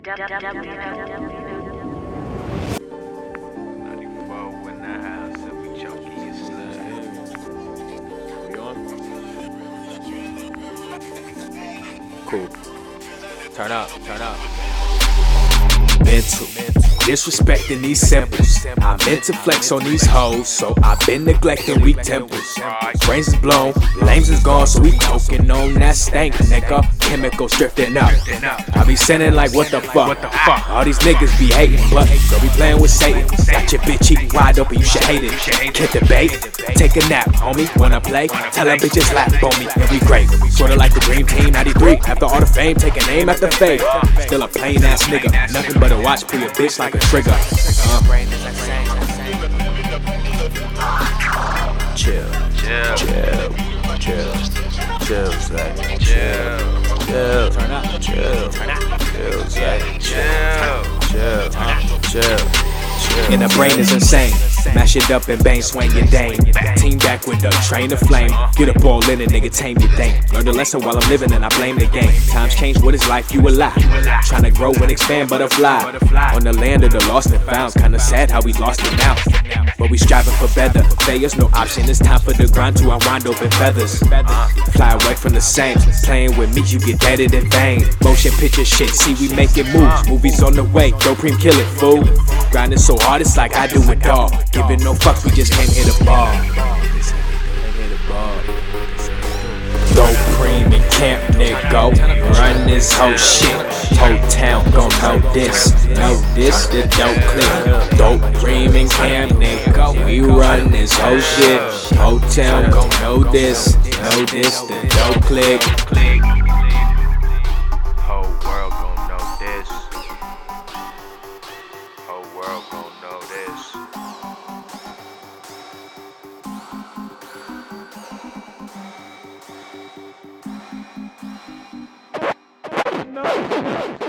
Cool. Turn up. Mental. Disrespecting these samples. I meant to flex on these hoes, so I've been neglecting weak temples. Brains is blown, lames is gone, so we coking on that stank, nigga. Chemicals drifting up. I be sending like, what the fuck? All these niggas be hating, but girl be playing with Satan. Got your bitch eating wide open, you should hate it. Can't debate, take a nap, homie. Wanna play? Tell them bitches laugh on me, and we great. Sorta like the Dream Team 93. After all the fame, taking aim at the fade. Still a plain ass nigga, nothing but a watch for your bitch like a trigger. Chill, Zach. Chill. And the brain is insane. Mash it up and bang, swing your dame. Team back with the train of flame. Get up all in it, nigga, tame your thing. Learn the lesson while I'm living and I blame the game. Times change, what is life? You alive. Trying to grow and expand, butterfly. On the land of the lost and found. Kinda sad how we lost it now. But we striving for better. Failure's no option, it's time for the grind to unwind open feathers. Fly away from the same. Playing with me, you get deaded in vain. Motion picture shit, see we making moves. Movies on the way, Joe Preem kill it, fool. Grinding so hard, it's like I do it all. Giving no fucks, we just came here to ball. Dope Preem and Camp, nigga. Run this whole shit. Whole town gon' know this. Know this, the dope click. Dope Preem and Camp, nigga. We run this whole shit. Whole town gon' know this. Know this, the dope click. Whole world gon' know this. Whole world gon' know this.